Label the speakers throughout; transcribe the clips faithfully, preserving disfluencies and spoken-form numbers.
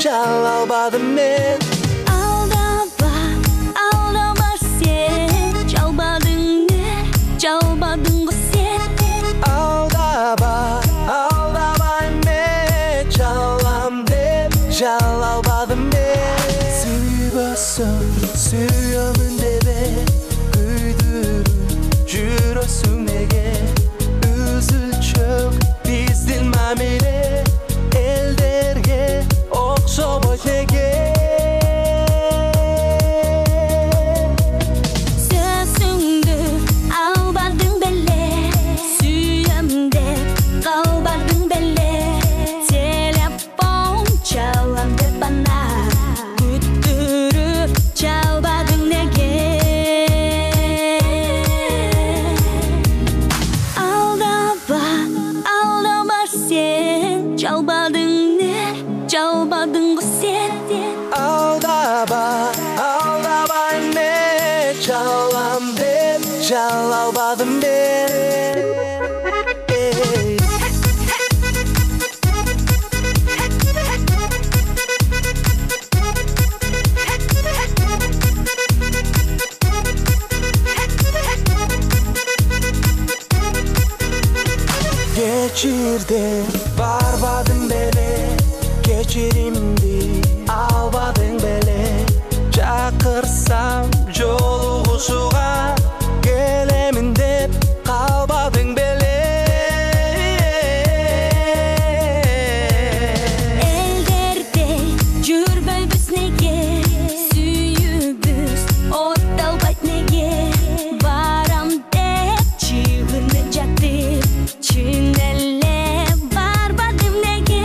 Speaker 1: жалалбадым мен.
Speaker 2: Алдама, алдама сен, жалбадың не, жалбадың ғой сен.
Speaker 1: Алдама, алдамай мен, жалам деп жалалбадым мен. Сүйбөсөң, сүйөмүн дебе, күйдүрүп жүрөсүң неге? Үзүлчөк биздин мамиле элдерге окшобойт неге?
Speaker 2: Сөзүңдү албадың беле, сүйөм деп калбадың беле. Телефон чалам деп ана күттүрүп чалбадың неге? Алдама, алдама сен, жалбадың не, жалбадың ғой сен.
Speaker 1: Алдама, алдамай мен, жалам деп жалалбадым мен. Эй. Кечирде барбадың беле, кечиримди албадың беле. Чакырсам жолугушууга келемин деп калбадың беле.
Speaker 2: Элдерде жүрбөйбүз неге, сүйүүбүз отталбайт неге? Барам деп чыгынып жатып, чын эле барбадым неге?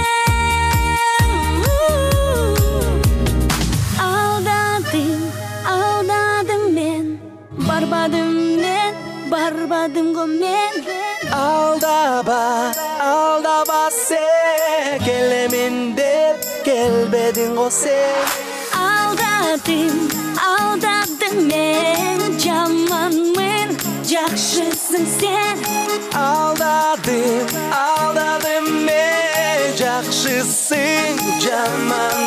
Speaker 2: Алдадым, алдадым мен, барбадым мен, барбадым ғой мен.
Speaker 1: Алдама, алдама сен, келемин деп келбедиң го сен.
Speaker 2: Алдадым, алдадым мен, жаманмын, жакшысың сен.
Speaker 1: Алдадым, алдадым мен, жакшысың, жаман